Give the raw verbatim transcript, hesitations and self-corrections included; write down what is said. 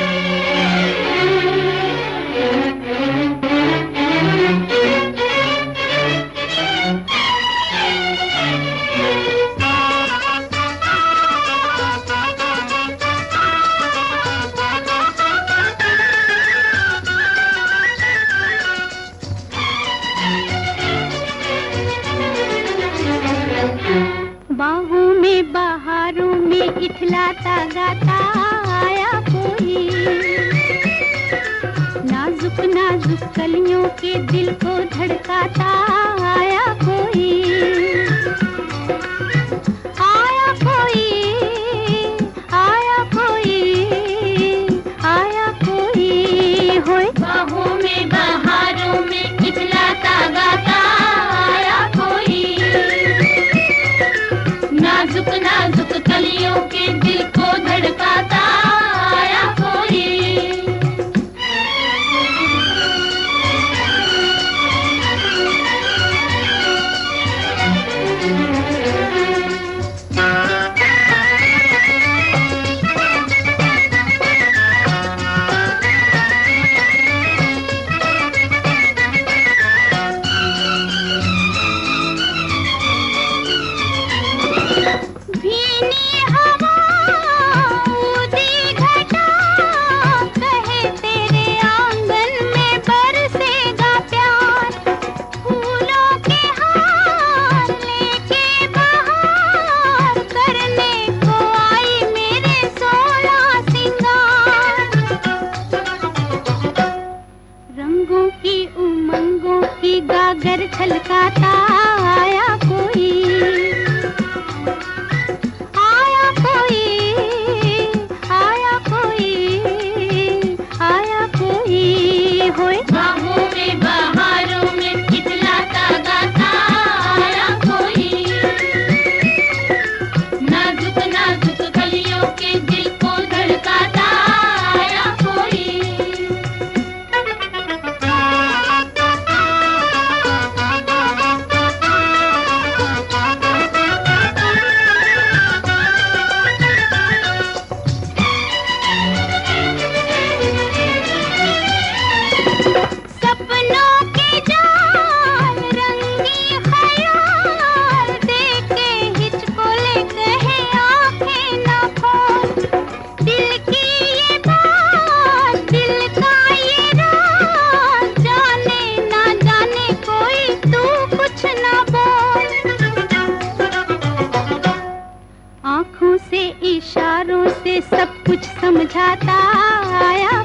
बाहों में बहारों में इठलाता गाता आया कोई, नाजुक नाजुक कलियों के दिल को धड़काता आया कोई, आया कोई, आया कोई, आया कोई होए। बाहों में बहारों में इठलाता गाता आया कोई, नाजुक नाजुक कलियों के दिल को धड़काता आया कोई। भीनी हवा ऊदी घटा कहे तेरे आंगन में बरसेगा प्यार, फूलों के हार लेके बहार करने को आई मेरे सोलह सिंगार। रंगों की उमंगों की गागर छलकाता आया कोई, आया कोई, आया कोई, आया कोई होए। बाहों में बहारों में इठलाता गाता आया कोई, नाजुक नाजुक कलियों के दिल को धड़काता आया कोई। सपनों के जाल रंगी ख्याल देके हिचकोले कहे आंखें ना खोल, दिल की ये बात दिल का ये राज जाने ना जाने कोई तू कुछ ना बोल। आँखों से इशारों से सब कुछ समझाता आया